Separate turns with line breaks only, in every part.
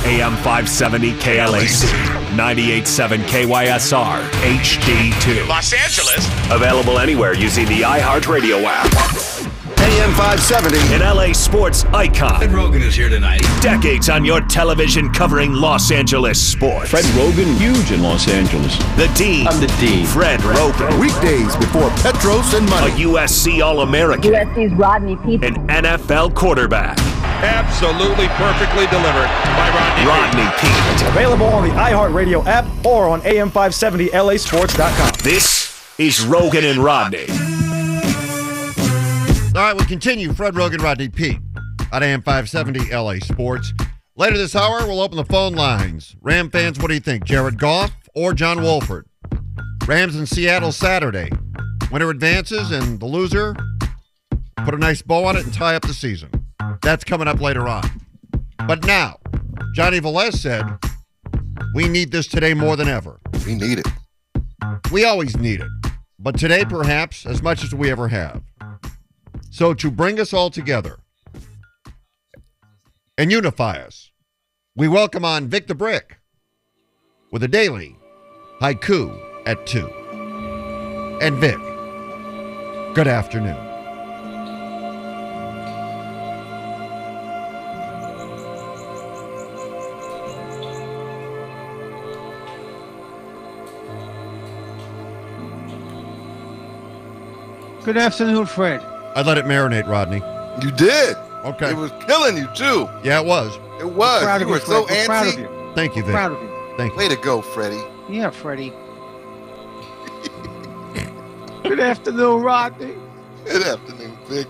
AM 570 KLAC, 98.7 KYSR, HD2.
Los Angeles.
Available anywhere using the iHeartRadio app.
AM 570.
An LA sports icon.
Fred Rogan is here tonight.
Decades on your television covering Los Angeles sports.
Fred Rogan, huge in Los Angeles.
The Dean.
I'm the Dean.
Fred Rogan.
Weekdays before Petros and
A
Money.
USC All-American.
USC's Rodney Peete.
An NFL quarterback.
Absolutely perfectly delivered by
Rodney Peete.
Available on the iHeartRadio app or on AM570LAsports.com.
This is Rogan and Rodney.
All right, we'll continue. Fred Rogan, Rodney Peete on AM 570 LA Sports. Later this hour, we'll open the phone lines. Ram fans, what do you think? Jared Goff or John Wolford? Rams in Seattle Saturday. Winner advances, and the loser put a nice bow on it and tie up the season. That's coming up later on. But now, Johnny Velez said, we need this today more than ever.
We need it.
We always need it. But today, perhaps, as much as we ever have. So to bring us all together and unify us, we welcome on Vic the Brick with a daily haiku at 2. And Vic, good afternoon.
Good afternoon, Fred.
I'd let it marinate, Rodney.
You did.
Okay.
It was killing you, too.
Yeah, it was.
It was.
Proud
You
of
were
you,
so
Fred. We're proud of
antsy.
you.
Thank you, Vic.
Proud of you.
Thank you.
Way to go, Freddie.
Yeah, Freddie. Good afternoon, Rodney.
Good afternoon, Vic.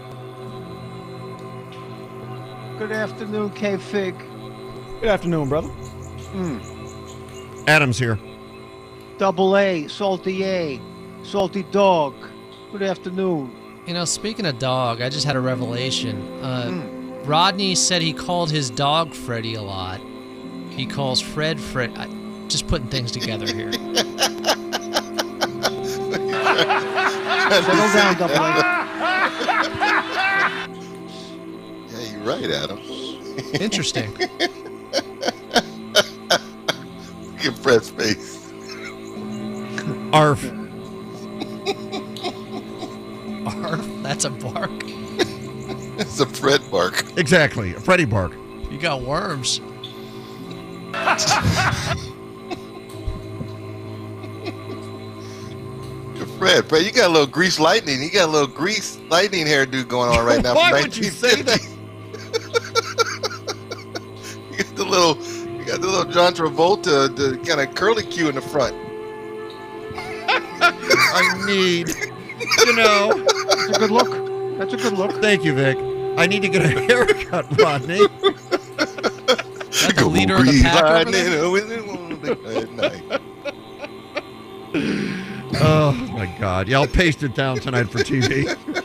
Good afternoon, K-Fig.
Good afternoon, brother.
Adam's here.
Double A, Salty Dog. Good afternoon.
You know, speaking of dog, I just had a revelation. Rodney said he called his dog Freddy a lot. He calls Fred. Just putting things together here.
Settle down, Double A.
Yeah, you're right, Adam.
Interesting.
Look at Fred's face.
Arf.
Arf, that's a bark.
It's a Fred bark.
Exactly. A Freddy bark.
You got worms.
Fred, you got a little grease lightning. You got a little grease lightning hairdo going on right now.
Why
from
would you say that?
You got the little John Travolta, the kind of curly Q in the front.
I need,
That's a good look. That's a good look.
Thank you, Vic. I need to get a haircut, Rodney.
Is that the leader of the pack over there?
Oh, my God. Yeah, I'll paste it down tonight for TV.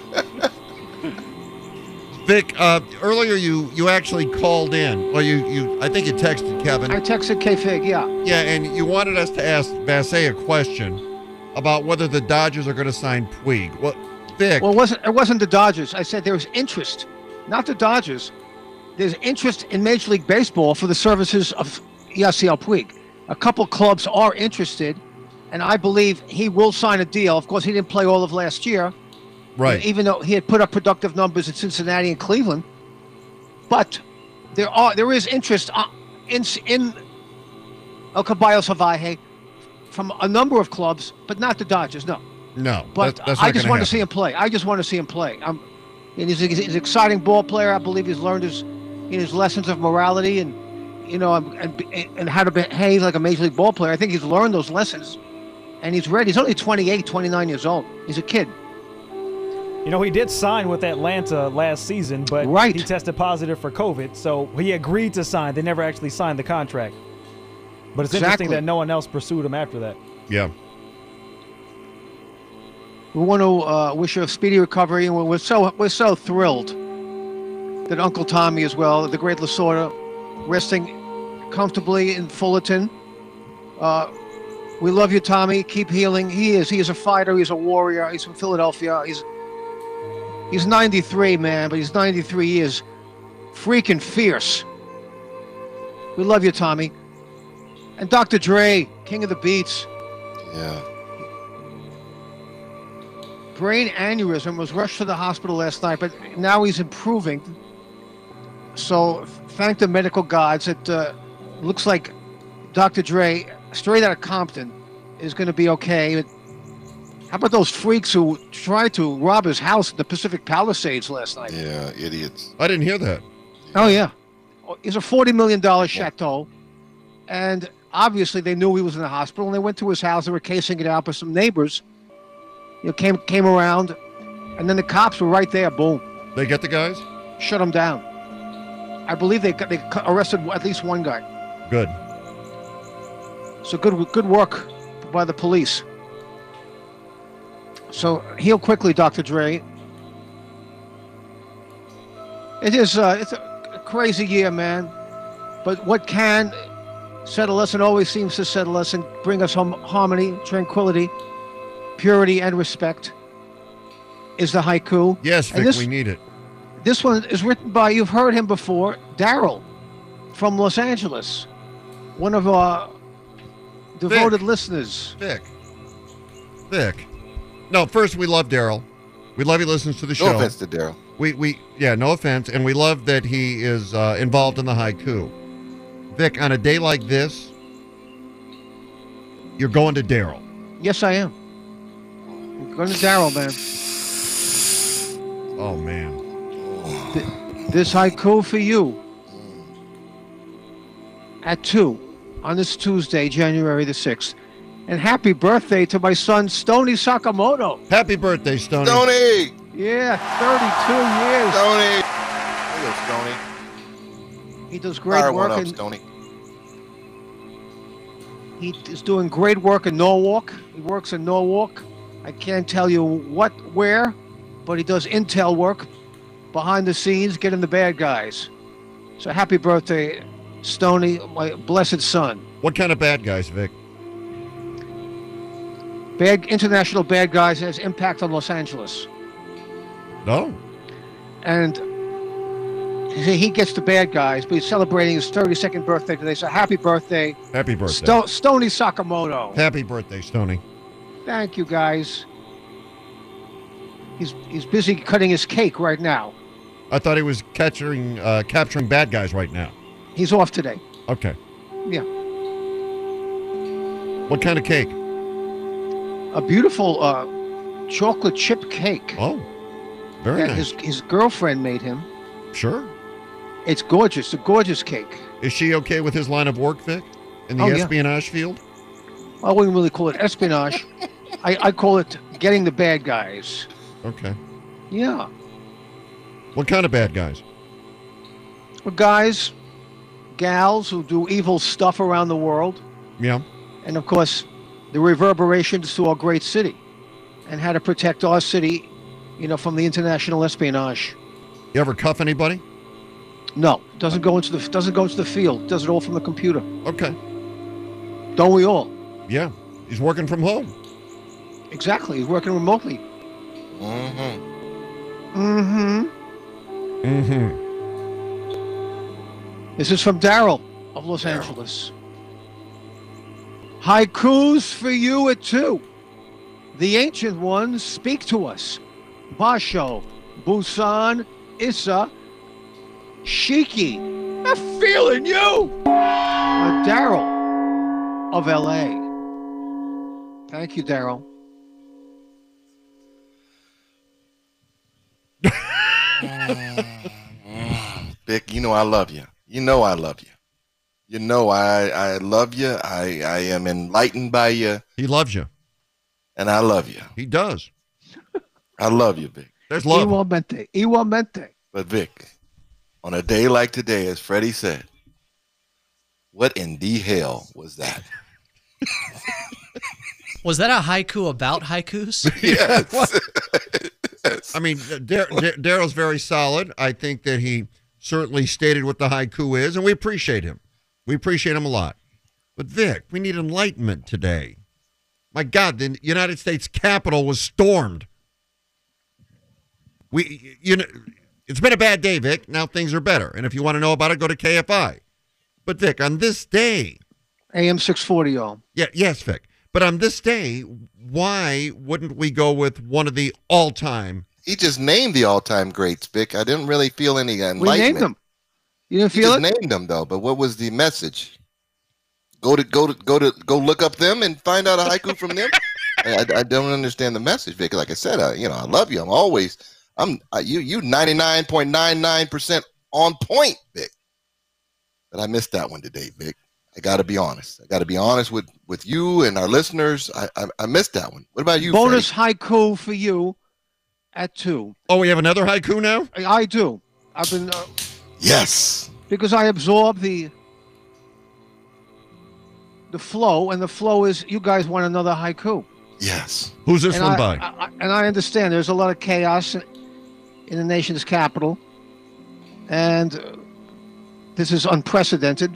Vic, earlier you actually called in. Well, I think you texted Kevin.
I texted K-Fig, yeah.
Yeah, and you wanted us to ask Bassett a question about whether the Dodgers are going to sign Puig. Well, Vic.
Well, it wasn't the Dodgers. I said there was interest, not the Dodgers. There's interest in Major League Baseball for the services of Yasiel Puig. A couple clubs are interested, and I believe he will sign a deal. Of course, he didn't play all of last year.
Right.
Even though he had put up productive numbers in Cincinnati and Cleveland. But there is interest in El Caballo Salvaje from a number of clubs, but not the Dodgers, no.
No,
But
that's
I
not
just
gonna
want to see
happen.
him play. I just want to see him play. And he's an exciting ball player. I believe he's learned his lessons of morality and how to behave like a major league ball player. I think he's learned those lessons, and he's ready. He's only 28, 29 years old. He's a kid.
You know, he did sign with Atlanta last season, but
Right.
he tested positive for COVID, so he agreed to sign. They never actually signed the contract. But it's
Exactly.
interesting that no one else pursued him after that.
Yeah.
We want to wish you a speedy recovery, and we're so thrilled that Uncle Tommy as well, the great Lasorda, resting comfortably in Fullerton. We love you, Tommy. Keep healing. He is a fighter. He's a warrior. He's from Philadelphia. He's 93, man, but he's 93 years freaking fierce. We love you, Tommy. And Dr. Dre, king of the beats.
Yeah.
Brain aneurysm, was rushed to the hospital last night, but now he's improving. So thank the medical gods. It looks like Dr. Dre, straight out of Compton, is going to be okay. But how about those freaks who tried to rob his house in the Pacific Palisades last night?
Yeah, idiots.
I didn't hear that.
Oh, yeah. It's a $40 million chateau. And obviously they knew he was in the hospital, and they went to his house. They were casing it out, but some neighbors came around, and then the cops were right there. Boom.
They get the guys?
Shut him down. I believe they arrested at least one guy.
Good.
So good work by the police. So heal quickly, Dr. Dre. It's a crazy year, man. But what can settle us, and always seems to settle us and bring us home harmony, tranquility, purity, and respect, is the haiku.
Yes, Vic, we need it.
This one is written by, you've heard him before, Daryl from Los Angeles, one of our devoted listeners.
Vic. No, first, we love Daryl. We love he listens to the show.
No offense to Daryl.
Yeah, no offense. And we love that he is involved in the haiku. Vic, on a day like this, you're going to Daryl.
Yes, I am. I'm going to Daryl, man.
Oh, man.
This haiku for you at 2 on this Tuesday, January the 6th. And happy birthday to my son, Stoney Sakamoto.
Happy birthday, Stoney.
Stoney!
Yeah, 32 years.
Stoney! Hey, Stoney.
He does great
Fire
work.
one up, Stoney.
He is doing great work in Norwalk. He works in Norwalk. I can't tell you where, but he does intel work behind the scenes, getting the bad guys. So happy birthday, Stoney, my blessed son.
What kind of bad guys, Vic?
International bad guys has impact on Los Angeles.
No.
And he gets the bad guys, but he's celebrating his 32nd birthday today. So happy birthday.
Happy birthday.
Stoney Sakamoto.
Happy birthday, Stoney.
Thank you, guys. He's busy cutting his cake right now.
I thought he was capturing bad guys right now.
He's off today.
Okay.
Yeah.
What kind of cake?
A beautiful chocolate chip cake.
Oh, very
that
nice.
His girlfriend made him.
Sure.
It's gorgeous. A gorgeous cake.
Is she okay with his line of work, Vic? In the espionage field?
I wouldn't really call it espionage. I call it getting the bad guys.
Okay.
Yeah.
What kind of bad guys?
Well, guys, gals who do evil stuff around the world.
Yeah.
And, of course, the reverberations to our great city and how to protect our city, from the international espionage.
You ever cuff anybody?
No, doesn't go into the field. Does it all from the computer.
Okay.
Don't we all?
Yeah. He's working from home.
Exactly. He's working remotely.
Mm-hmm.
Mm-hmm.
Mm-hmm.
This is from Daryl of Los Angeles. Haikus for you at 2. The ancient ones speak to us. Basho, Busan, Issa, Shiki. I'm feeling you. Daryl of LA. Thank you, Daryl.
Vic, you know I love you. You know I love you. You know I love you. I am enlightened by you.
He loves you.
And I love you.
He does.
I love you, Vic.
There's love.
Igualmente.
But Vic, on a day like today, as Freddie said, what in the hell was that?
Was that a haiku about haikus?
Yes.
I mean, Daryl's very solid. I think that he certainly stated what the haiku is, and we appreciate him. We appreciate him a lot. But Vic, we need enlightenment today. My God, the United States Capitol was stormed. It's been a bad day, Vic. Now things are better. And if you want to know about it, go to KFI. But Vic, on this day,
AM 640, y'all.
yes, Vic. But on this day, why wouldn't we go with one of the all-time?
He just named the all-time greats, Vic. I didn't really feel any enlightenment.
We named them. You didn't
He
feel
just
it?
named them though. But what was the message? Go look up them and find out a haiku from them. I don't understand the message, Vic. Like I said, I love you. I'm always, you 99.99% on point, Vic. But I missed that one today, Vic. I got to be honest. I got to be honest with you and our listeners. I missed that one. What about you,
Bonus
Freddie?
haiku for you at 2.
Oh, we have another haiku now?
I do. I've been
Yes.
because I absorb the flow, and the flow is you guys want another haiku.
Yes.
Who's this
And
one
I,
by?
I understand there's a lot of chaos in the nation's capital, and this is unprecedented.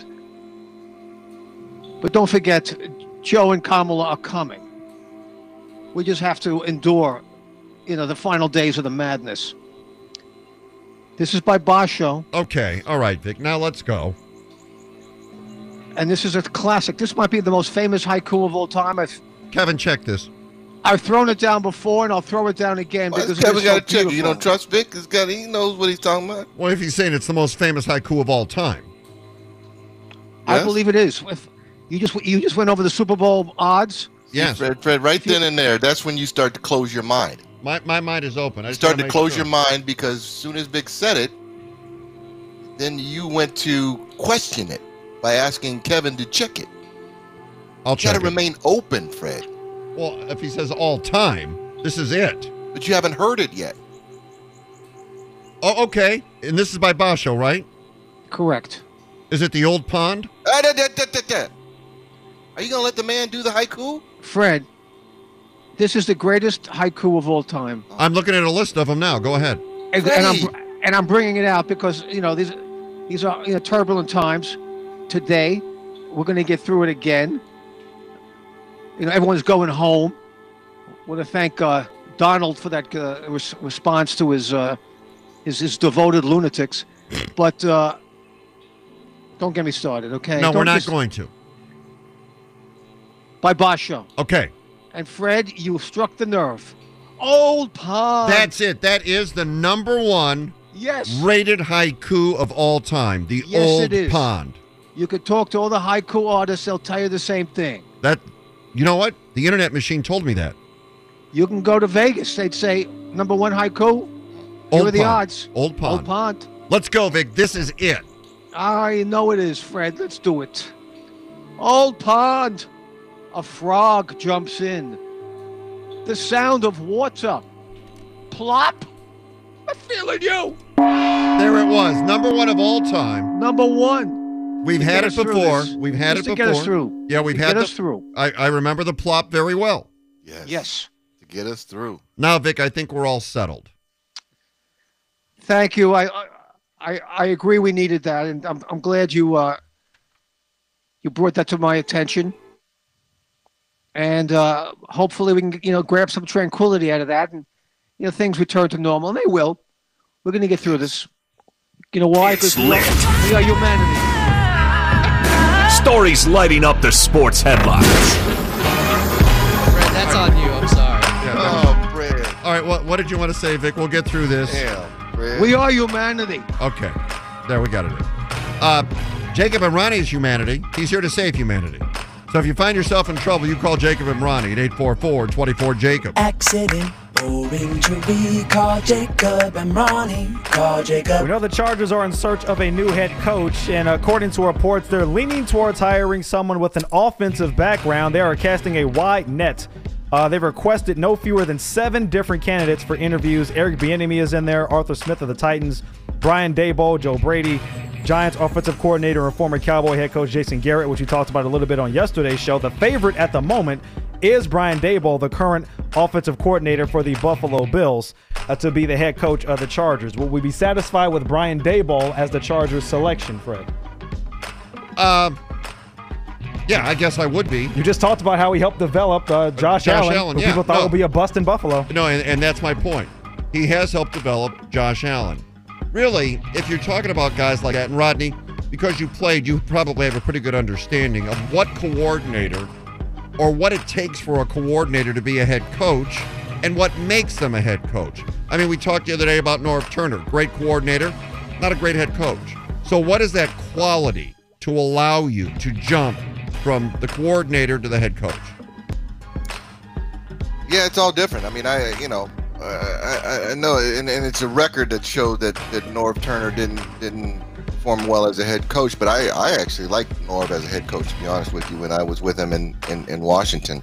But don't forget, Joe and Kamala are coming. We just have to endure, the final days of the madness. This is by Basho,
Okay, all right, Vic. Now let's go.
and this is a classic. This might be the most famous haiku of all time.
Kevin, check this.
I've thrown it down before, and I'll throw it down again
Why
because
does Kevin
it is so
got to check it? You
beautiful.
don't trust Vic? He knows what he's talking about.
Well, if he's saying it's the most famous haiku of all time.
I
Yes?
believe it is. If you just went over the Super Bowl odds.
Yes.
Fred, right then and there, that's when you start to close your mind.
My mind is open. I
You
just
started
wanna
to
make
close
sure.
your mind because as soon as Vic said it, then you went to question it by asking Kevin to check it.
I'll
You got
check
to
it.
remain open, Fred.
Well, if he says all time, this is it.
But you haven't heard it yet.
Oh, okay. And this is by Basho, right?
Correct.
Is it the old pond?
Are you going to let the man do the haiku?
Fred, this is the greatest haiku of all time.
I'm looking at a list of them now. Go ahead.
And I'm bringing it out because these are turbulent times. Today, we're going to get through it again. Everyone's going home. Want to thank Donald for that response to his devoted lunatics. But don't get me started, okay?
No, we're
Don't
not
just-
going to.
By Basho.
Okay.
And Fred, you struck the nerve. Old Pond.
That's it. That is the number one
Yes.
rated haiku of all time. The
Yes,
old
it is.
pond.
You could talk to all the haiku artists, they'll tell you the same thing.
You know what? The internet machine told me that.
You can go to Vegas, they'd say, number one haiku, here
Old
are the
pond.
odds.
Old pond.
Old Pond.
Let's go, Vic. This is it.
I know it is, Fred. Let's do it. Old Pond. A frog jumps in. The sound of water. Plop. I'm feeling you.
There it was. Number one of all time.
Number one.
We've
To
had
get
it
us through
before.
this.
We've had
Just
it
to
before.
get us through.
Yeah, we've
To
had
get us through.
I remember the plop very well.
Yes.
Yes.
To get us through.
Now, Vic, I think we're all settled.
Thank you. I agree. We needed that, and I'm glad you brought that to my attention. And hopefully we can grab some tranquility out of that, and things return to normal. And they will. We're going to get through this. You know why?
It's
Because we are humanity.
Stories lighting up the sports headlines.
Fred, that's on you. I'm sorry.
Oh, Fred.
All right, what did you want to say, Vic? We'll get through this.
Damn, Fred.
We are humanity.
Okay. There, we got it. Jacob and Ronnie's humanity. He's here to save humanity. So if you find yourself in trouble, you call Jacob and Ronnie at 844-24-JACOB.
Accident, or injury, call Jacob and Ronnie. Call
We
Jacob.
know the Chargers are in search of a new head coach, and according to reports, they're leaning towards hiring someone with an offensive background. They are casting a wide net. They've requested no fewer than 7 different candidates for interviews. Eric Bieniemy is in there, Arthur Smith of the Titans, Brian Daboll, Joe Brady, Giants offensive coordinator and former Cowboy head coach Jason Garrett, which we talked about a little bit on yesterday's show. The favorite at the moment is Brian Daboll, the current offensive coordinator for the Buffalo Bills, to be the head coach of the Chargers. Will we be satisfied with Brian Daboll as the Chargers selection, Fred?
Yeah, I guess I would be.
You just talked about how he helped develop Josh Allen, who
yeah.
people thought would be a bust in Buffalo.
No, and that's my point. He has helped develop Josh Allen. Really, if you're talking about guys like that, and Rodney, because you played, you probably have a pretty good understanding of what coordinator or what it takes for a coordinator to be a head coach and what makes them a head coach. I mean, we talked the other day about Norv Turner, great coordinator, not a great head coach. So what is that quality to allow you to jump from the coordinator to the head coach?
Yeah, it's all different. I mean, I know, and it's a record that showed that Norv Turner didn't perform well as a head coach. But I actually liked Norv as a head coach, to be honest with you, when I was with him in Washington.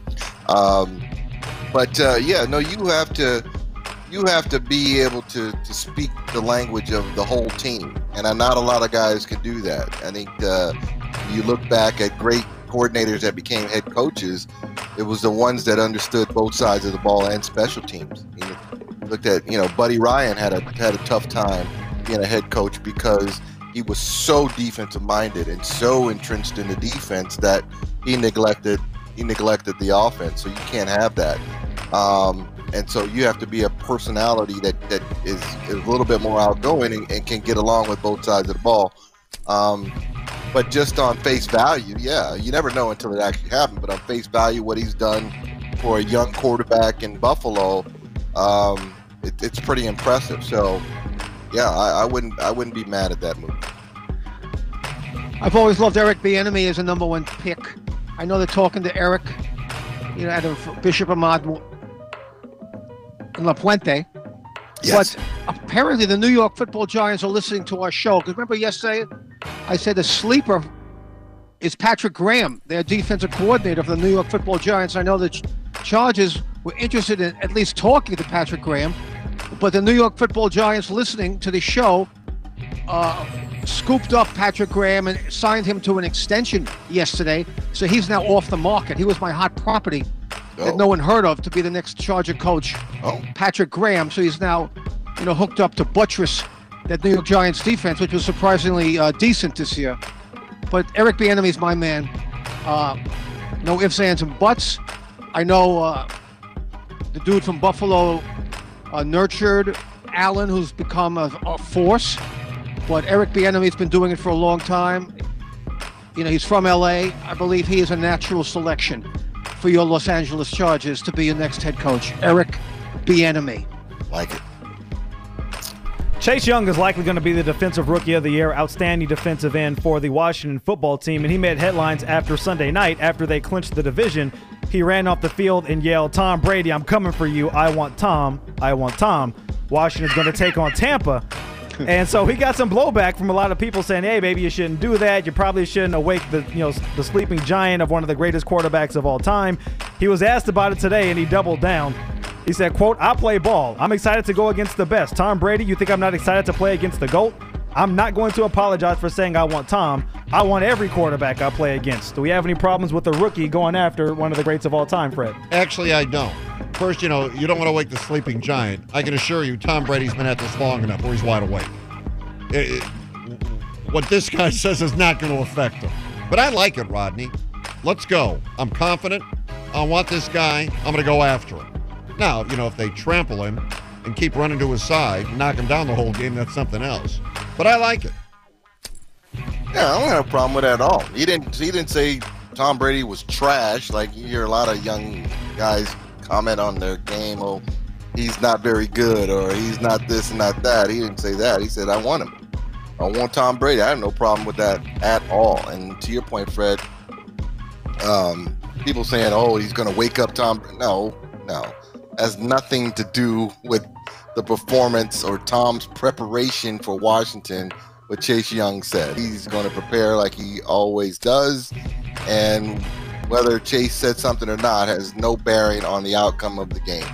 You have to be able to speak the language of the whole team, and not a lot of guys can do that. I think you look back at great coordinators that became head coaches, it was the ones that understood both sides of the ball and special teams. You looked at, Buddy Ryan had a tough time being a head coach because he was so defensive minded and so entrenched in the defense that he neglected the offense. So you can't have that. And so you have to be a personality that is a little bit more outgoing and can get along with both sides of the ball. But just on face value, yeah, you never know until it actually happened. But on face value, what he's done for a young quarterback in Buffalo, it's pretty impressive. So, yeah, I wouldn't be mad at that move.
I've always loved Eric Bieniemy as a number one pick. I know they're talking to Eric, out of Bishop Ahmad and La Puente.
Yes.
But apparently the New York Football Giants are listening to our show. Because remember yesterday, I said the sleeper is Patrick Graham, their defensive coordinator for the New York Football Giants. I know the Chargers were interested in at least talking to Patrick Graham. But the New York Football Giants listening to the show scooped up Patrick Graham and signed him to an extension yesterday. So he's now off the market. He was my hot property that no one heard of to be the next Charger coach, Patrick Graham. So he's now, hooked up to buttress that New York Giants defense, which was surprisingly decent this year. But Eric Bieniemy is my man. No ifs, ands, and buts. I know the dude from Buffalo nurtured Allen, who's become a force. But Eric Bieniemy's been doing it for a long time. He's from LA. I believe he is a natural selection for your Los Angeles Chargers to be your next head coach. Eric Bieniemy.
Like it.
Chase Young is likely going to be the Defensive Rookie of the Year, outstanding defensive end for the Washington football team, and he made headlines after Sunday night after they clinched the division. He ran off the field and yelled, "Tom Brady, I'm coming for you. I want Tom. I want Tom." Washington's going to take on Tampa. And so he got some blowback from a lot of people saying, "Hey, maybe you shouldn't do that. You probably shouldn't awake the sleeping giant of one of the greatest quarterbacks of all time." He was asked about it today, and he doubled down. He said, quote, "I play ball. I'm excited to go against the best. Tom Brady, you think I'm not excited to play against the GOAT? I'm not going to apologize for saying I want Tom. I want every quarterback I play against." Do we have any problems with the rookie going after one of the greats of all time, Fred?
Actually, I don't. First, you don't want to wake the sleeping giant. I can assure you Tom Brady's been at this long enough where he's wide awake. What this guy says is not going to affect him. But I like it, Rodney. Let's go. I'm confident. I want this guy. I'm going to go after him. Now, if they trample him and keep running to his side and knock him down the whole game, that's something else. But I like it.
Yeah, I don't have a problem with that at all. He didn't say Tom Brady was trash. Like you hear a lot of young guys comment on their game, "Oh, he's not very good," or "he's not this and not that." He didn't say that. He said, "I want him. I want Tom Brady." I have no problem with that at all. And to your point, Fred, people saying, "Oh, he's going to wake up Tom." No. Has nothing to do with the performance or Tom's preparation for Washington. What Chase Young said, he's going to prepare like he always does, and whether Chase said something or not has no bearing on the outcome of the game.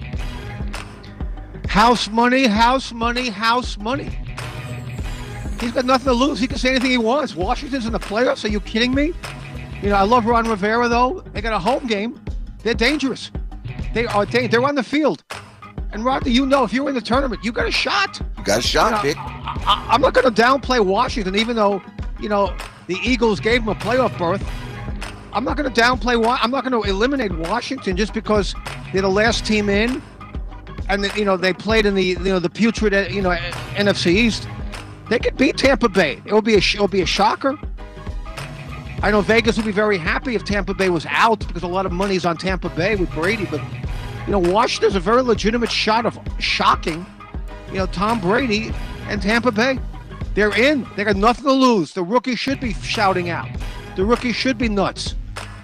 House money, house money, house money. He's got nothing to lose. He can say anything he wants. Washington's in the playoffs. Are you kidding me? I love Ron Rivera, though. They got a home game. They're dangerous. They're on the field. And Rodney, if you're in the tournament, you got a shot.
You got a shot, Vic.
I'm not going to downplay Washington, even though, the Eagles gave them a playoff berth. I'm not going to downplay. I'm not going to eliminate Washington just because they're the last team in, and they played in the putrid NFC East. They could beat Tampa Bay. It'll be a shocker. I know Vegas would be very happy if Tampa Bay was out because a lot of money's on Tampa Bay with Brady. But, Washington's a very legitimate shot of shocking, Tom Brady and Tampa Bay. They're in. They got nothing to lose. The rookie should be shouting out. The rookie should be nuts.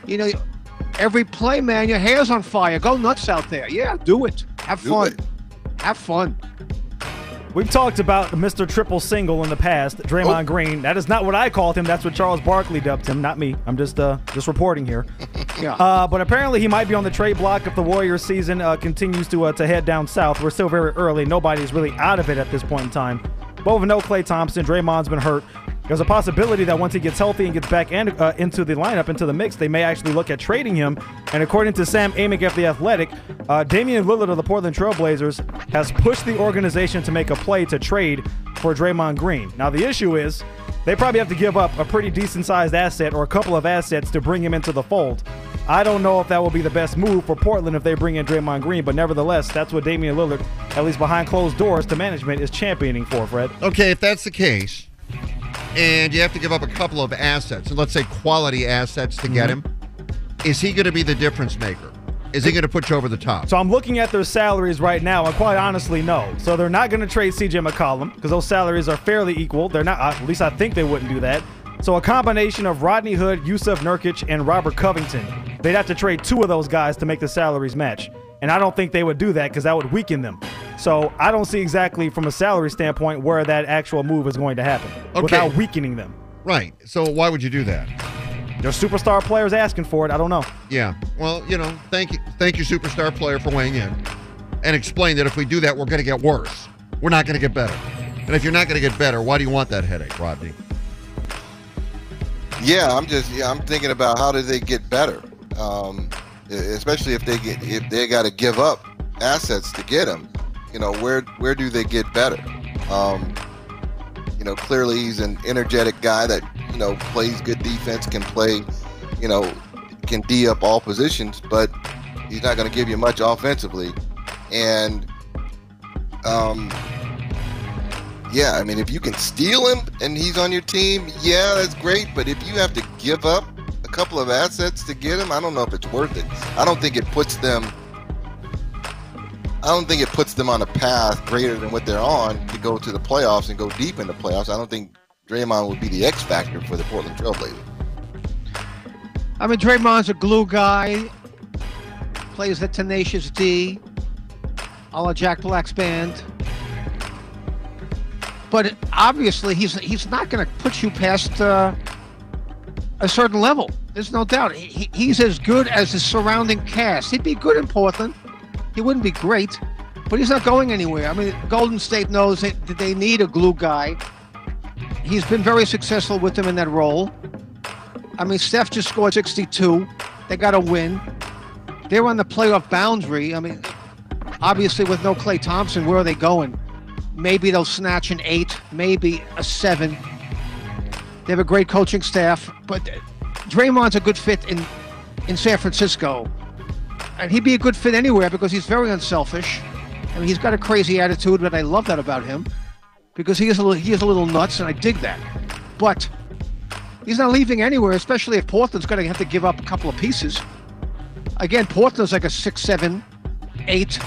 Every play, man, your hair's on fire. Go nuts out there. Yeah, do it. Have fun. Have fun.
We've talked about Mr. Triple Single in the past, Draymond Green. That is not what I called him. That's what Charles Barkley dubbed him, not me. I'm just reporting here.
Yeah.
But apparently he might be on the trade block if the Warriors season continues to head down south. We're still very early. Nobody's really out of it at this point in time. But with no Klay Thompson, Draymond's been hurt. There's a possibility that once he gets healthy and gets back into the lineup, into the mix, they may actually look at trading him. And according to Sam Amick of The Athletic, Damian Lillard of the Portland Trailblazers has pushed the organization to make a play to trade for Draymond Green. Now, the issue is they probably have to give up a pretty decent-sized asset or a couple of assets to bring him into the fold. I don't know if that will be the best move for Portland if they bring in Draymond Green, but nevertheless, that's what Damian Lillard, at least behind closed doors to management, is championing for, Fred.
Okay, if that's the case, and you have to give up a couple of assets, and let's say quality assets to get him, is he going to be the difference maker? Is he going to put you over the top?
So I'm looking at their salaries right now, and quite honestly, no. So they're not going to trade C.J. McCollum because those salaries are fairly equal. They're not, at least I think they wouldn't do that. So a combination of Rodney Hood, Yusuf Nurkic, and Robert Covington. They'd have to trade two of those guys to make the salaries match. And I don't think they would do that because that would weaken them. So I don't see exactly from a salary standpoint where that actual move is going to happen without weakening them.
Right. So why would you do that?
There's superstar players asking for it. I don't know.
Yeah. Well, thank you, superstar player, for weighing in and explain that if we do that, we're going to get worse. We're not going to get better. And if you're not going to get better, why do you want that headache, Rodney?
Yeah, I'm thinking about how do they get better, especially if they got to give up assets to get him. Where do they get better? Clearly he's an energetic guy that plays good defense, can play, can D up all positions, but he's not going to give you much offensively. And if you can steal him and he's on your team, yeah, that's great. But if you have to give up a couple of assets to get him, I don't know if it's worth it. I don't think it puts them on a path greater than what they're on to go to the playoffs and go deep in the playoffs. I don't think Draymond would be the X factor for the Portland Trailblazers.
I mean, Draymond's a glue guy, plays the tenacious D, a la Jack Black's band. But obviously, he's not going to put you past a certain level. There's no doubt. He's as good as his surrounding cast. He'd be good in Portland. He wouldn't be great, but he's not going anywhere. I mean, Golden State knows that they need a glue guy. He's been very successful with them in that role. I mean, Steph just scored 62. They got to win. They're on the playoff boundary. I mean, obviously, with no Klay Thompson, where are they going? Maybe they'll snatch an 8, maybe a 7. They have a great coaching staff, but Draymond's a good fit in San Francisco. And he'd be a good fit anywhere because he's very unselfish. I mean, he's got a crazy attitude, but I love that about him because he is a little nuts, and I dig that. But he's not leaving anywhere, especially if Portland's going to have to give up a couple of pieces. Again, Portland's like a 6, 7, 8.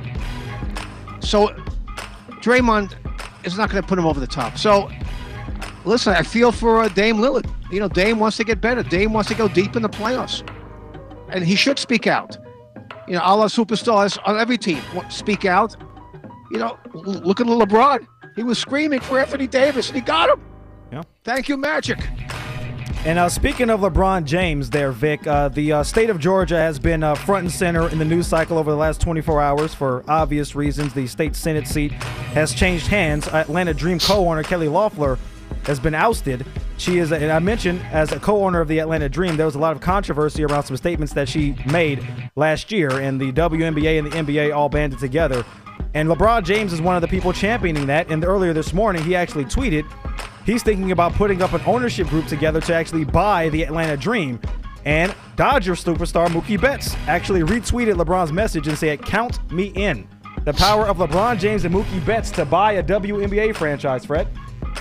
So Draymond is not going to put him over the top. So, listen, I feel for Dame Lillard. Dame wants to get better. Dame wants to go deep in the playoffs. And he should speak out. A la superstars on every team speak out. Look at LeBron. He was screaming for Anthony Davis, and he got him.
Yeah.
Thank you, Magic.
And speaking of LeBron James there, Vic, the state of Georgia has been front and center in the news cycle over the last 24 hours for obvious reasons. The state Senate seat has changed hands. Atlanta Dream co-owner Kelly Loeffler has been ousted. She is, and I mentioned, as a co-owner of the Atlanta Dream, there was a lot of controversy around some statements that she made last year, and the WNBA and the NBA all banded together. And LeBron James is one of the people championing that, and earlier this morning, he actually tweeted he's thinking about putting up an ownership group together to actually buy the Atlanta Dream. And Dodger superstar Mookie Betts actually retweeted LeBron's message and said, "Count me in." The power of LeBron James and Mookie Betts to buy a WNBA franchise, Fred.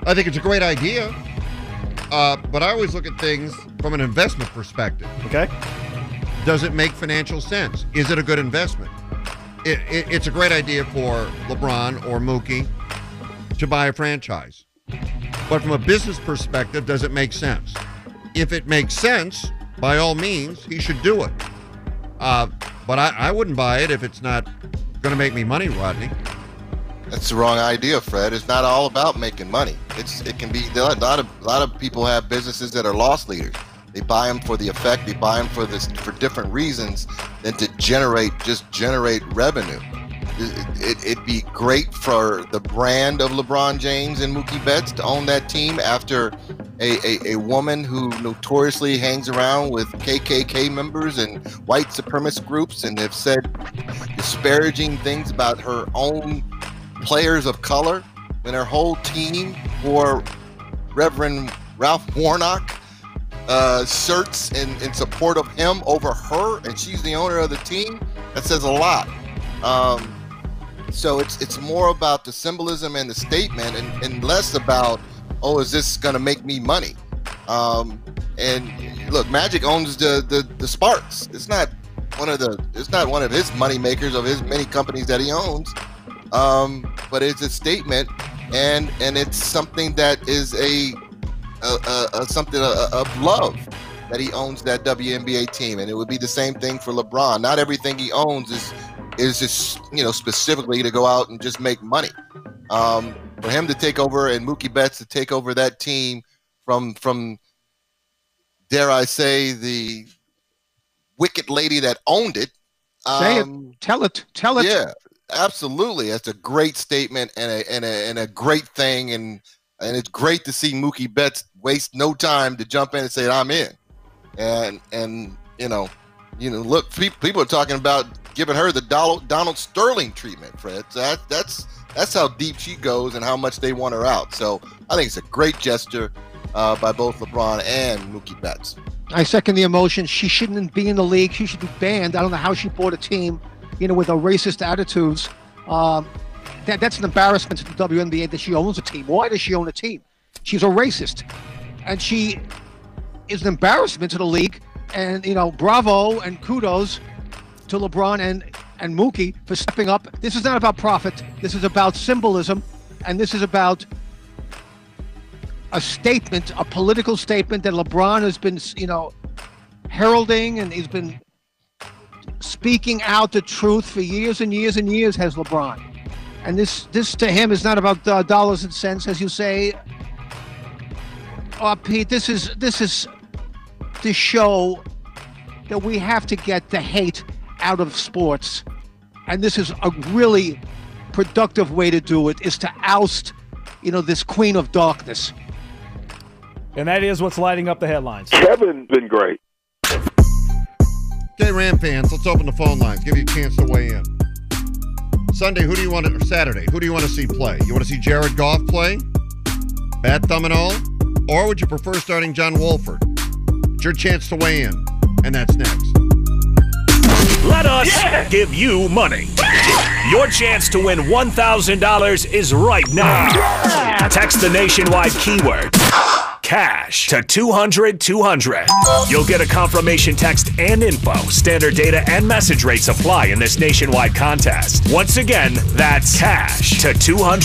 I think it's a great idea, but I always look at things from an investment perspective.
Okay.
Does it make financial sense? Is it a good investment? It's a great idea for LeBron or Mookie to buy a franchise. But from a business perspective, does it make sense? If it makes sense, by all means, he should do it. But I wouldn't buy it if it's not going to make me money, Rodney.
That's the wrong idea, Fred. It's not all about making money. It can be. A lot of people have businesses that are loss leaders. They buy them for the effect. They buy them for different reasons than to generate revenue. It'd be great for the brand of LeBron James and Mookie Betts to own that team after a woman who notoriously hangs around with KKK members and white supremacist groups and have said disparaging things about her own players of color when her whole team wore Reverend Ralph Warnock shirts in support of him over her, and she's the owner of the team. That says a lot. So it's more about the symbolism and the statement and less about, oh, is this going to make me money? And look, Magic owns the Sparks. It's not one of his money makers of his many companies that he owns. But it's a statement, and it's something that is something of love that he owns that WNBA team, and it would be the same thing for LeBron. Not everything he owns is just specifically to go out and just make money. For him to take over and Mookie Betts to take over that team from dare I say the wicked lady that owned it.
Say it. Tell it.
Yeah. Absolutely, that's a great statement and a great thing, and it's great to see Mookie Betts waste no time to jump in and say I'm in, and look, people are talking about giving her the Donald Sterling treatment, Fred. So that's how deep she goes and how much they want her out. So I think it's a great gesture by both LeBron and Mookie Betts.
I second the emotion. She shouldn't be in the league. She should be banned. I don't know how she bought a team, with a racist attitudes. That's an embarrassment to the WNBA that she owns a team. Why does she own a team? She's a racist, and she is an embarrassment to the league. And bravo and kudos to LeBron and Mookie for stepping up. This is not about profit. This is about symbolism, and this is about a statement, a political statement that LeBron has been, heralding, and he's been speaking out the truth for years and years and years, has LeBron. And this to him is not about dollars and cents, as you say. Pete, this is the show that we have to get the hate out of sports. And this is a really productive way to do it, is to oust, this queen of darkness.
And that is what's lighting up the headlines.
Kevin's been great.
Okay, Ram fans, let's open the phone lines. Give you a chance to weigh in. Sunday, Saturday, who do you want to see play? You want to see Jared Goff play? Bat thumb and all? Or would you prefer starting John Wolford? It's your chance to weigh in, and that's next.
Let us give you money. Your chance to win $1,000 is right now. Text the nationwide keyword cash to 200-200. You'll get a confirmation text and info. Standard data and message rates apply in this nationwide contest. Once again, that's cash to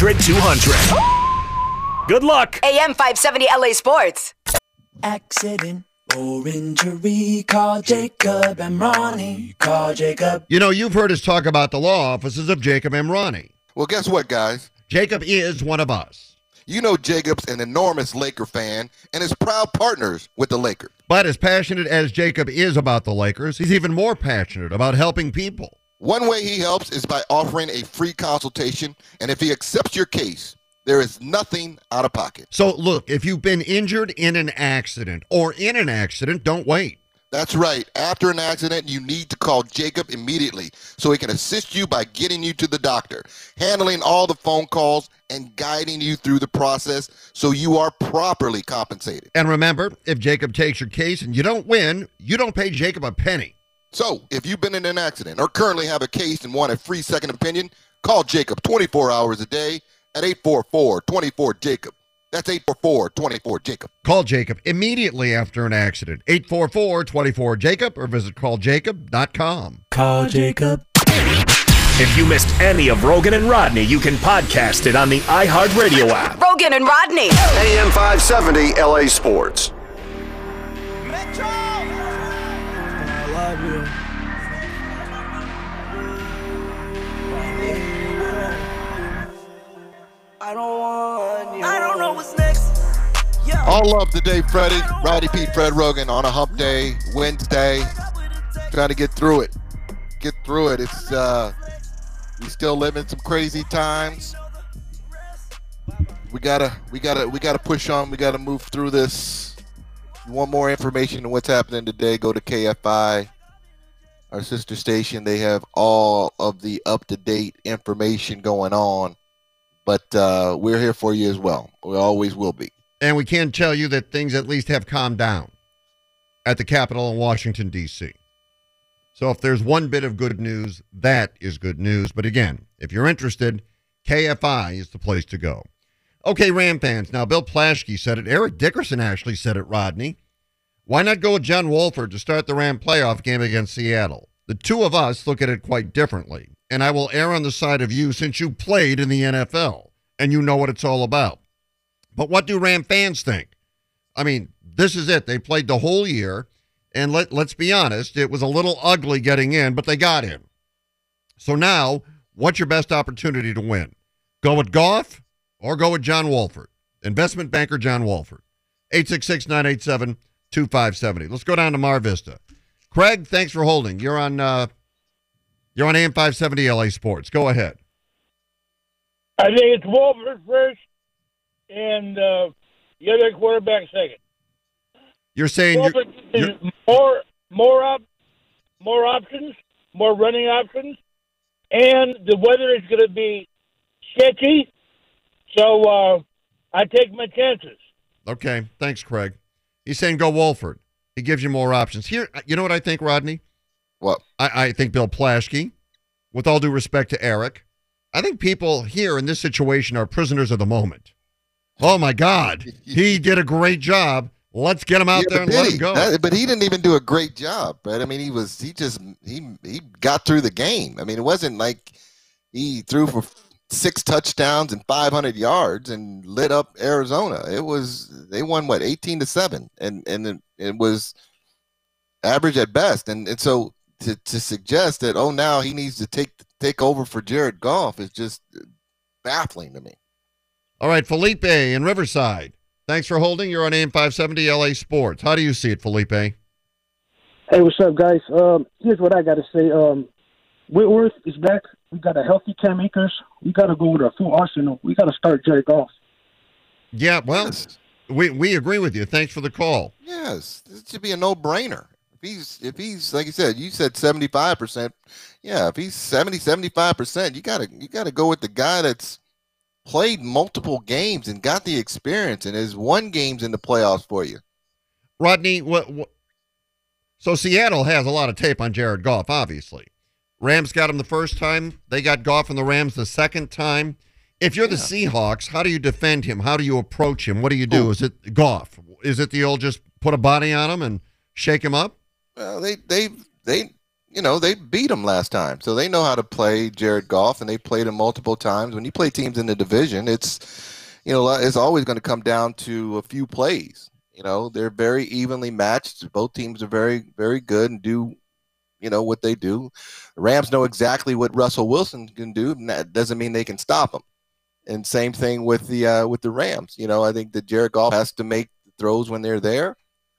200-200. Good luck.
AM 570 LA Sports.
Accident or injury, call Jacob and Ronnie. Call Jacob.
You've heard us talk about the law offices of Jacob M. Ronnie.
Well, guess what, guys?
Jacob is one of us.
Jacob's an enormous Laker fan and is proud partners with the Lakers.
But as passionate as Jacob is about the Lakers, he's even more passionate about helping people.
One way he helps is by offering a free consultation, and if he accepts your case, there is nothing out of pocket.
So, look, if you've been injured in an accident or in an accident, don't wait.
That's right. After an accident, you need to call Jacob immediately so he can assist you by getting you to the doctor, handling all the phone calls, and guiding you through the process so you are properly compensated.
And remember, if Jacob takes your case and you don't win, you don't pay Jacob a penny.
So, if you've been in an accident or currently have a case and want a free second opinion, call Jacob 24 hours a day at 844-24-JACOB. That's 844-24-JACOB.
Call Jacob immediately after an accident. 844-24-JACOB or visit calljacob.com.
Call Jacob.
If you missed any of Rogan and Rodney, you can podcast it on the iHeartRadio app.
Rogan and Rodney.
AM 570 LA Sports.
I love you. I don't want you. I don't know what's next. Yeah.
All love today, Freddie. Roddy P. Fred Rogan on a hump day, Wednesday. Trying to get through it. Get through it. It's we still live in some crazy times. We gotta push on. We gotta move through this. If you want more information on what's happening today, go to KFI, our sister station. They have all of the up-to-date information going on. But we're here for you as well. We always will be.
And we can tell you that things at least have calmed down at the Capitol in Washington, D.C. So if there's one bit of good news, that is good news. But again, if you're interested, KFI is the place to go. Okay, Ram fans. Now, Bill Plaschke said it. Eric Dickerson actually said it, Rodney. Why not go with John Wolford to start the Ram playoff game against Seattle? The two of us look at it quite differently. And I will err on the side of you since you played in the NFL and you know what it's all about. But what do Ram fans think? I mean, this is it. They played the whole year, and let's be honest, it was a little ugly getting in, but they got in. So now, what's your best opportunity to win? Go with Goff or go with John Wolford? Investment banker John Wolford. 866-987-2570. Let's go down to Mar Vista. Craig, thanks for holding. You're on AM 570 LA Sports. Go ahead.
I think it's Wolford first and the other quarterback second.
You're saying
you're more options, more running options, and the weather is going to be sketchy. So I take my chances.
Okay, thanks, Craig. He's saying go Wolford. He gives you more options. Here, you know what I think, Rodney?
What?
I think Bill Plaschke, with all due respect to Eric, I think people here in this situation are prisoners of the moment. Oh, my God. He did a great job. Let's get him out there and let him go.
But he didn't even do a great job, right? I mean, he got through the game. I mean, it wasn't like he threw for 6 touchdowns and 500 yards and lit up Arizona. They won 18-7, and it was average at best. And so to suggest that now he needs to take over for Jared Goff is just baffling to me.
All right, Felipe in Riverside. Thanks for holding. You're on AM 570 LA Sports. How do you see it, Felipe?
Hey, what's up, guys? Here's what I got to say. Whitworth is back. We got a healthy Cam Akers. We got to go with our full arsenal. We got to start Jared Goff.
Yeah, well,
yes.
we agree with you. Thanks for the call.
Yes, this should be a no-brainer. If he's like you said 75%. Yeah, if he's 75%, you gotta go with the guy that's played multiple games and got the experience and has won games in the playoffs for you.
Rodney, so Seattle has a lot of tape on Jared Goff, obviously. Rams got him the first time. They got Goff and the Rams the second time. If you're the Seahawks, how do you defend him? How do you approach him? What do you do? Ooh. Is it Goff? Is it the old just put a body on him and shake him up?
Well, they beat him last time, so they know how to play Jared Goff, and they played him multiple times. When you play teams in the division, it's always going to come down to a few plays. They're very evenly matched. Both teams are very, very good and do, what they do. The Rams know exactly what Russell Wilson can do, and that doesn't mean they can stop him. And same thing with the Rams. I think that Jared Goff has to make the throws when they're there.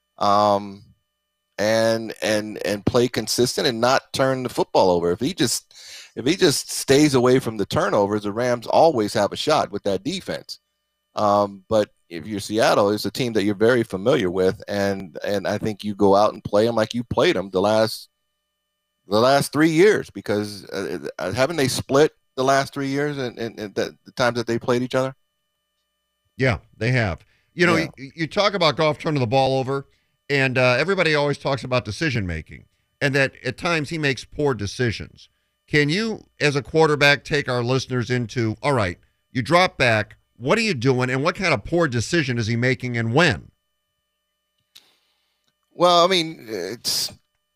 And play consistent and not turn the football over. If he just stays away from the turnovers, the Rams always have a shot with that defense. But if you're Seattle, it's a team that you're very familiar with, and I think you go out and play them like you played them the last 3 years, because haven't they split the last 3 years and the times that they played each other?
Yeah, they have. You talk about Goff turning the ball over. And everybody always talks about decision-making, and that at times he makes poor decisions. Can you, as a quarterback, take our listeners into, all right, you drop back, what are you doing, and what kind of poor decision is he making, and when?
Well, I mean, it's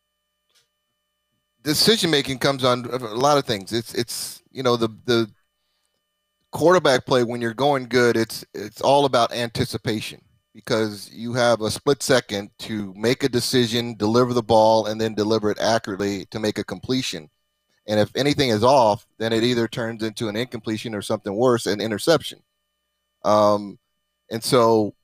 decision making comes on a lot of things. It's the quarterback play when you're going good. It's all about anticipation, because you have a split second to make a decision, deliver the ball, and then deliver it accurately to make a completion. And if anything is off, then it either turns into an incompletion or something worse, an interception. And so,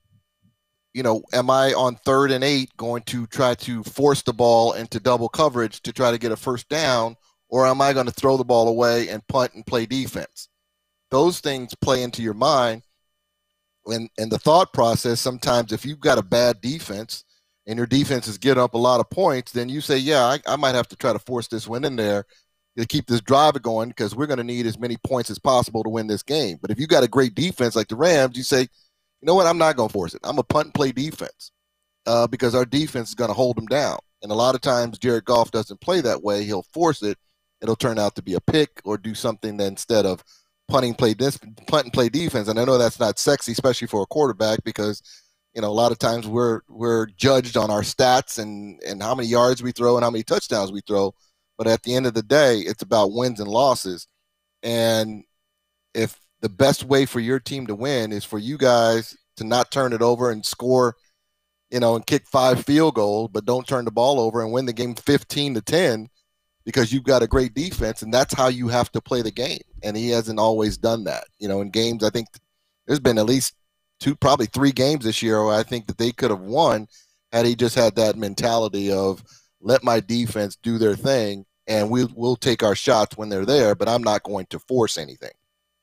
am I on 3rd and 8 going to try to force the ball into double coverage to try to get a first down, or am I going to throw the ball away and punt and play defense? Those things play into your mind. And the thought process, sometimes if you've got a bad defense and your defense is getting up a lot of points, then you say, yeah, I might have to try to force this one in there to keep this drive going, because we're going to need as many points as possible to win this game. But if you got a great defense like the Rams, you say, you know what, I'm not going to force it. I'm a punt and play defense because our defense is going to hold them down. And a lot of times Jared Goff doesn't play that way. He'll force it. It'll turn out to be a pick or do something that instead of punt and play defense. And I know that's not sexy, especially for a quarterback, because a lot of times we're judged on our stats and how many yards we throw and how many touchdowns we throw. But at the end of the day, it's about wins and losses. And if the best way for your team to win is for you guys to not turn it over and score, and kick 5 field goals, but don't turn the ball over and win the game 15-10 because you've got a great defense, and that's how you have to play the game. And he hasn't always done that. In games, I think there's been at least 2, probably 3 games this year where I think that they could have won had he just had that mentality of let my defense do their thing, and we'll take our shots when they're there, but I'm not going to force anything.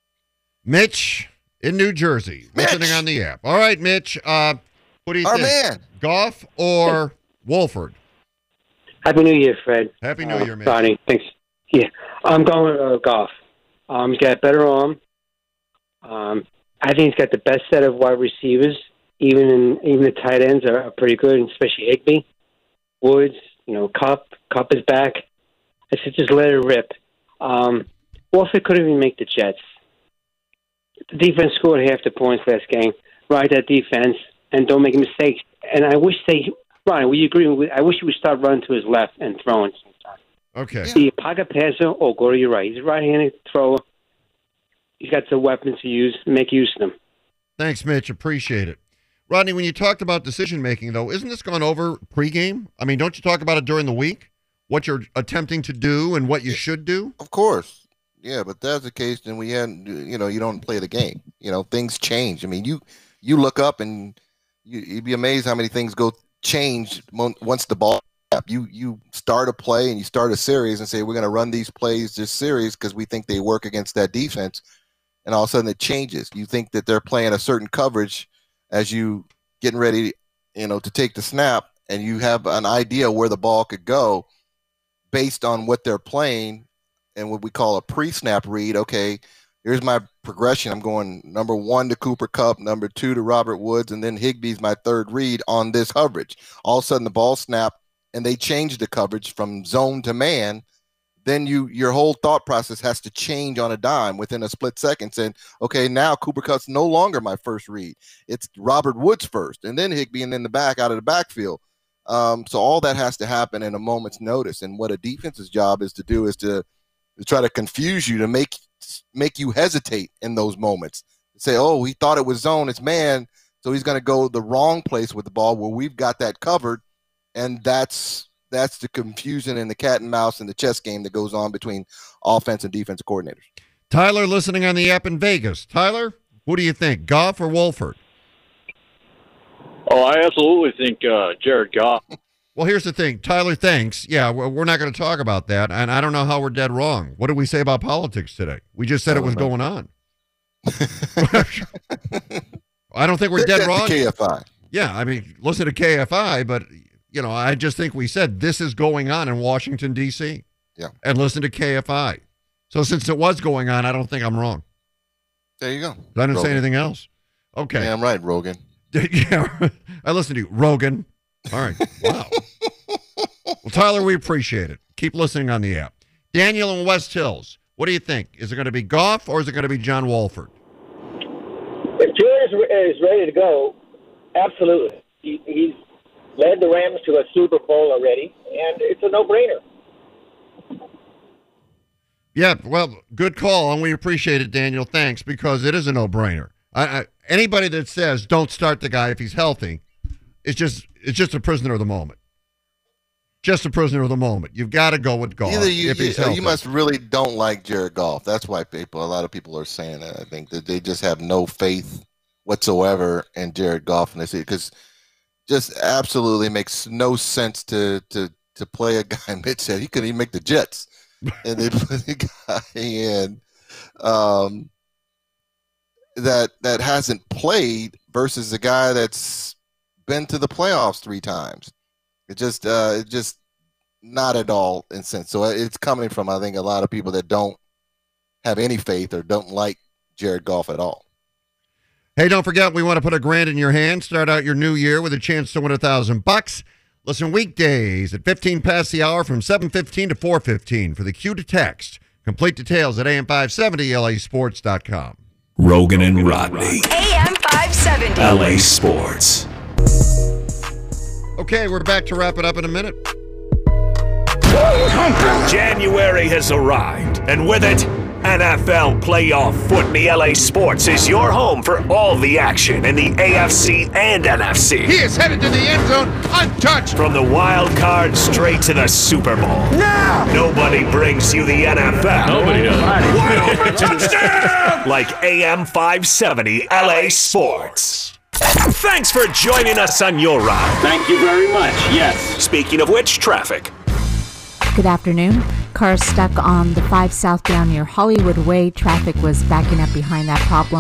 Mitch in New Jersey, listening on the app. All right, Mitch, what do you think?
Man.
Goff or Wolford?
Happy New Year, Fred.
Happy New Year, Mitch.
Donnie, thanks. Yeah, I'm going Goff. He's got a better arm. I think he's got the best set of wide receivers. Even the tight ends are pretty good, and especially Higbee, Woods. Cup is back. I said just let it rip. Wolford couldn't even make the Jets. The defense scored half the points last game. Ride that defense and don't make mistakes. And I wish Ryan, will you agree with? I wish he would start running to his left and throwing sometimes.
Okay.
Be a pocket passer or go to your right. He's a right-handed thrower. He's got the weapons to use. Make use of them.
Thanks, Mitch. Appreciate it. Rodney, when you talked about decision-making, though, isn't this gone over pregame? I mean, don't you talk about it during the week? What you're attempting to do and what you should do?
Of course. Yeah, but that's the case, then we had, you don't play the game. Things change. I mean, you look up and you'd be amazed how many things change once the ball up. You start a play and you start a series and say, we're going to run these plays this series because we think they work against that defense. And all of a sudden it changes. You think that they're playing a certain coverage as you getting ready, to take the snap, and you have an idea where the ball could go based on what they're playing and what we call a pre-snap read. Okay, here's my progression. I'm going number 1 to Cooper Kupp, number 2 to Robert Woods, and then Higbee's my 3rd read on this coverage. All of a sudden the ball snapped and they changed the coverage from zone to man. Then your whole thought process has to change on a dime within a split second, saying, okay, now Cooper Kupp's no longer my first read. It's Robert Woods first, and then Higbee, and then the back out of the backfield. So all that has to happen in a moment's notice. And what a defense's job is to do is to try to confuse you, to make you hesitate in those moments. Say, oh, he thought it was zone, it's man, so he's going to go the wrong place with the ball where we've got that covered, and that's the confusion and the cat and mouse and the chess game that goes on between offense and defensive coordinators.
Tyler, listening on the app in Vegas. Tyler, what do you think, Goff or Wolford?
Oh, I absolutely think Jared Goff.
Well, here's the thing. Tyler, thanks. Yeah, we're not going to talk about that, and I don't know how we're dead wrong. What did we say about politics today? We just said it was going on. I don't think we're dead wrong.
KFI.
Yeah, I mean, listen to KFI, but... I just think we said this is going on in Washington, D.C.
Yeah.
And listen to KFI. So since it was going on, I don't think I'm wrong.
There you go.
I didn't say anything else. Okay.
Yeah, I'm right, Rogan.
Yeah, I listened to you, Rogan. All right. Wow. Well, Tyler, we appreciate it. Keep listening on the app. Daniel in West Hills, what do you think? Is it going to be Goff or is it going to be John Wolford?
If Tua is ready to go, absolutely. He's led the Rams to a Super Bowl already, and it's a no-brainer.
Yeah, well, good call, and we appreciate it, Daniel. Thanks, because it is a no-brainer. Anybody that says don't start the guy if he's healthy, it's just a prisoner of the moment. Just a prisoner of the moment. You've got to go with Goff if he's healthy.
You must really don't like Jared Goff. That's why a lot of people are saying that. I think that they just have no faith whatsoever in Jared Goff, and they see because just absolutely makes no sense to play a guy. Mitch said he couldn't even make the Jets, and they put a guy in that hasn't played versus a guy that's been to the playoffs 3 times. It just not at all in sense. So it's coming from, I think, a lot of people that don't have any faith or don't like Jared Goff at all.
Hey, don't forget, we want to put $1,000 in your hand. Start out your new year with a chance to win $1,000. Listen weekdays at 15 past the hour from 7:15 to 4:15 for the cue to text. Complete details at AM570LAsports.com.
Rogan and Rodney.
AM 570.
LA Sports.
Okay, we're back to wrap it up in a minute.
January has arrived, and with it, NFL playoff football. LA Sports is your home for all the action in the AFC and NFC.
He is headed to the end zone untouched.
From the wild card straight to the Super Bowl.
Now!
Nobody brings you the NFL.
Nobody does.
Wide open touchdown! Like AM 570 LA Sports. Thanks for joining us on your ride.
Thank you very much. Yes.
Speaking of which, traffic.
Good afternoon. Cars stuck on the 5 southbound near Hollywood Way. Traffic was backing up behind that problem.